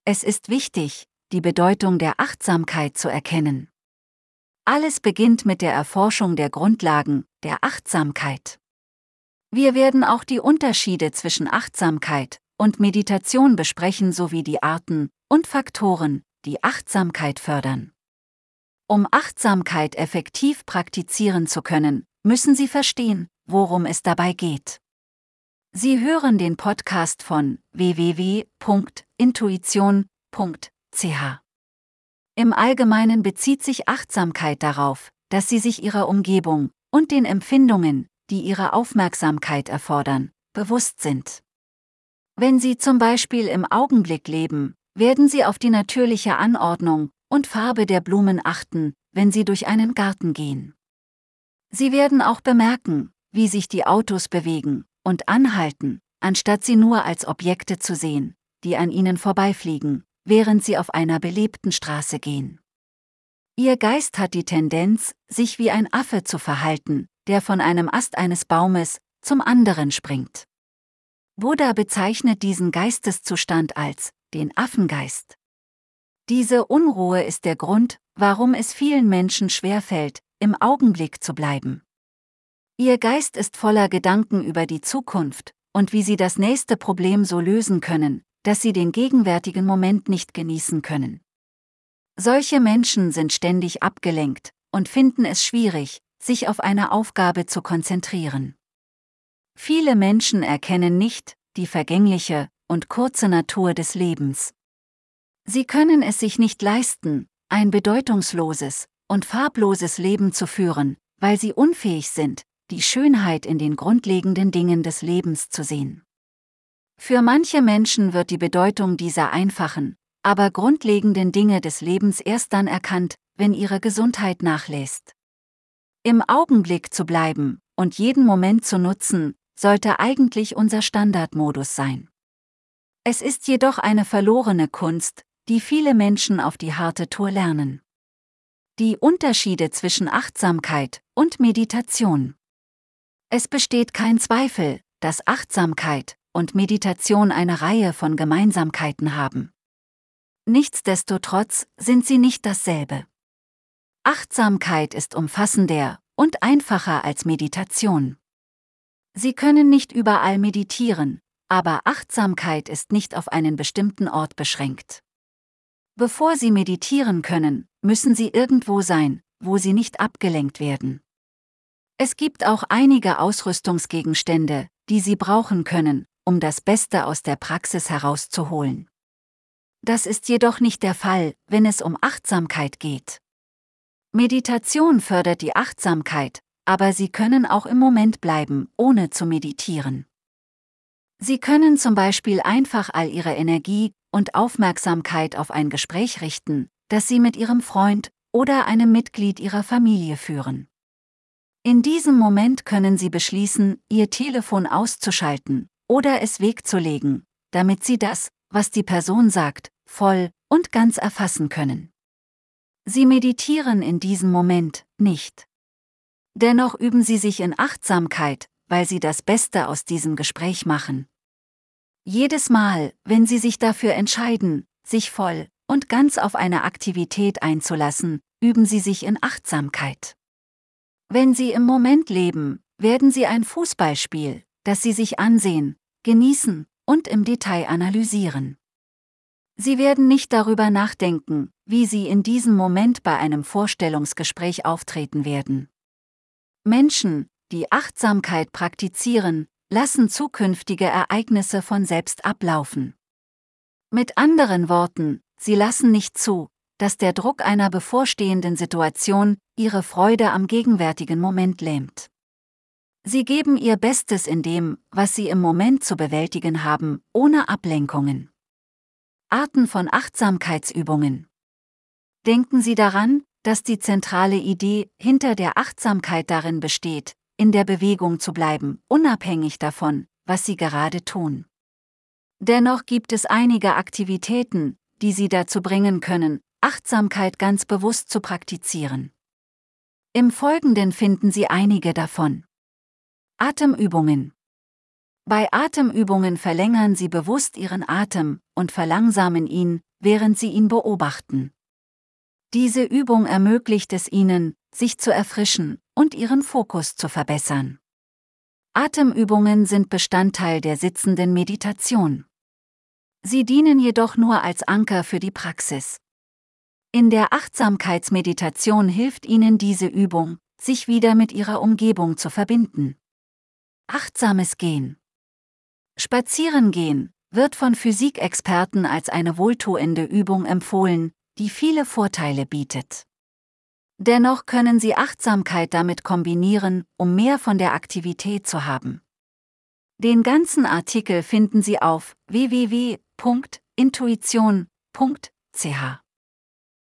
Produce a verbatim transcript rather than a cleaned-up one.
Es ist wichtig, die Bedeutung der Achtsamkeit zu erkennen. Alles beginnt mit der Erforschung der Grundlagen der Achtsamkeit. Wir werden auch die Unterschiede zwischen Achtsamkeit und Meditation besprechen sowie die Arten und Faktoren, die Achtsamkeit fördern. Um Achtsamkeit effektiv praktizieren zu können, müssen Sie verstehen, worum es dabei geht. Sie hören den Podcast von w w w punkt intuition punkt c h. Im Allgemeinen bezieht sich Achtsamkeit darauf, dass Sie sich Ihrer Umgebung und den Empfindungen, die Ihre Aufmerksamkeit erfordern, bewusst sind. Wenn Sie zum Beispiel im Augenblick leben, werden Sie auf die natürliche Anordnung und Farbe der Blumen achten, wenn Sie durch einen Garten gehen. Sie werden auch bemerken, wie sich die Autos bewegen und anhalten, anstatt sie nur als Objekte zu sehen, die an ihnen vorbeifliegen, während sie auf einer belebten Straße gehen. Ihr Geist hat die Tendenz, sich wie ein Affe zu verhalten, der von einem Ast eines Baumes zum anderen springt. Buddha bezeichnet diesen Geisteszustand als den Affengeist. Diese Unruhe ist der Grund, warum es vielen Menschen schwerfällt, im Augenblick zu bleiben. Ihr Geist ist voller Gedanken über die Zukunft und wie sie das nächste Problem so lösen können, dass sie den gegenwärtigen Moment nicht genießen können. Solche Menschen sind ständig abgelenkt und finden es schwierig, sich auf eine Aufgabe zu konzentrieren. Viele Menschen erkennen nicht die vergängliche und kurze Natur des Lebens. Sie können es sich nicht leisten, ein bedeutungsloses und farbloses Leben zu führen, weil sie unfähig sind, die Schönheit in den grundlegenden Dingen des Lebens zu sehen. Für manche Menschen wird die Bedeutung dieser einfachen, aber grundlegenden Dinge des Lebens erst dann erkannt, wenn ihre Gesundheit nachlässt. Im Augenblick zu bleiben und jeden Moment zu nutzen, sollte eigentlich unser Standardmodus sein. Es ist jedoch eine verlorene Kunst, die viele Menschen auf die harte Tour lernen. Die Unterschiede zwischen Achtsamkeit und Meditation. Es besteht kein Zweifel, dass Achtsamkeit und Meditation eine Reihe von Gemeinsamkeiten haben. Nichtsdestotrotz sind sie nicht dasselbe. Achtsamkeit ist umfassender und einfacher als Meditation. Sie können nicht überall meditieren, aber Achtsamkeit ist nicht auf einen bestimmten Ort beschränkt. Bevor Sie meditieren können, müssen Sie irgendwo sein, wo Sie nicht abgelenkt werden. Es gibt auch einige Ausrüstungsgegenstände, die Sie brauchen können, um das Beste aus der Praxis herauszuholen. Das ist jedoch nicht der Fall, wenn es um Achtsamkeit geht. Meditation fördert die Achtsamkeit, aber Sie können auch im Moment bleiben, ohne zu meditieren. Sie können zum Beispiel einfach all Ihre Energie und Aufmerksamkeit auf ein Gespräch richten, das Sie mit Ihrem Freund oder einem Mitglied Ihrer Familie führen. In diesem Moment können Sie beschließen, Ihr Telefon auszuschalten oder es wegzulegen, damit Sie das, was die Person sagt, voll und ganz erfassen können. Sie meditieren in diesem Moment nicht. Dennoch üben Sie sich in Achtsamkeit, weil Sie das Beste aus diesem Gespräch machen. Jedes Mal, wenn Sie sich dafür entscheiden, sich voll und ganz auf eine Aktivität einzulassen, üben Sie sich in Achtsamkeit. Wenn Sie im Moment leben, werden Sie ein Fußballspiel, das Sie sich ansehen, genießen und im Detail analysieren. Sie werden nicht darüber nachdenken, wie Sie in diesem Moment bei einem Vorstellungsgespräch auftreten werden. Menschen, die Achtsamkeit praktizieren, lassen zukünftige Ereignisse von selbst ablaufen. Mit anderen Worten, sie lassen nicht zu, dass der Druck einer bevorstehenden Situation ihre Freude am gegenwärtigen Moment lähmt. Sie geben ihr Bestes in dem, was sie im Moment zu bewältigen haben, ohne Ablenkungen. Arten von Achtsamkeitsübungen. Denken Sie daran, dass die zentrale Idee hinter der Achtsamkeit darin besteht, in der Bewegung zu bleiben, unabhängig davon, was Sie gerade tun. Dennoch gibt es einige Aktivitäten, die Sie dazu bringen können, Achtsamkeit ganz bewusst zu praktizieren. Im Folgenden finden Sie einige davon. Atemübungen. Bei Atemübungen verlängern Sie bewusst Ihren Atem und verlangsamen ihn, während Sie ihn beobachten. Diese Übung ermöglicht es Ihnen, sich zu erfrischen und Ihren Fokus zu verbessern. Atemübungen sind Bestandteil der sitzenden Meditation. Sie dienen jedoch nur als Anker für die Praxis. In der Achtsamkeitsmeditation hilft Ihnen diese Übung, sich wieder mit Ihrer Umgebung zu verbinden. Achtsames Gehen. Spazierengehen wird von Physikexperten als eine wohltuende Übung empfohlen, die viele Vorteile bietet. Dennoch können Sie Achtsamkeit damit kombinieren, um mehr von der Aktivität zu haben. Den ganzen Artikel finden Sie auf w w w punkt intuition punkt c h.